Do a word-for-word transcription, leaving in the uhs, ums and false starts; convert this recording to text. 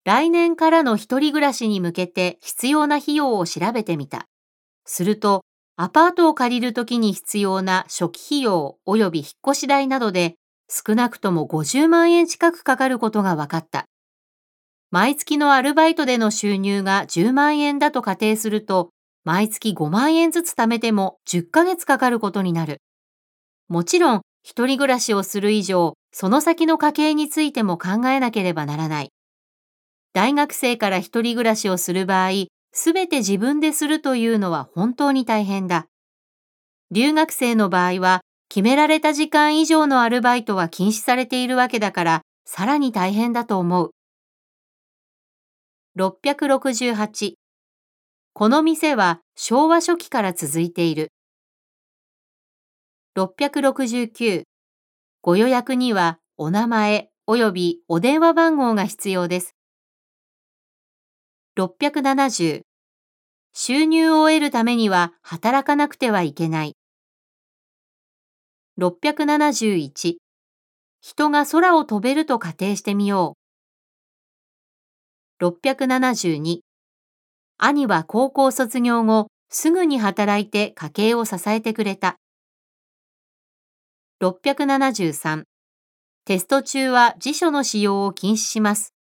来年からの一人暮らしに向けて必要な費用を調べてみた。すると、アパートを借りるときに必要な初期費用及び引っ越し代などで少なくともごじゅうまんえん近くかかることが分かった。毎月のアルバイトでの収入がじゅうまんえんだと仮定すると、毎月ごまんえんずつ貯めてもじゅっかげつかかることになる。もちろん、一人暮らしをする以上、その先の家計についても考えなければならない。大学生から一人暮らしをする場合、すべて自分でするというのは本当に大変だ。留学生の場合は、決められた時間以上のアルバイトは禁止されているわけだから、さらに大変だと思う。ろっぴゃくろくじゅうはち、この店は昭和初期から続いている。ろっぴゃくろくじゅうきゅう、ご予約にはお名前及びお電話番号が必要です。ろっぴゃくななじゅう、収入を得るためには働かなくてはいけない。ろっぴゃくななじゅういち、人が空を飛べると仮定してみよう。ろっぴゃくななじゅうに、兄は高校卒業後、すぐに働いて家計を支えてくれた。ろっぴゃくななじゅうさん、テスト中は辞書の使用を禁止します。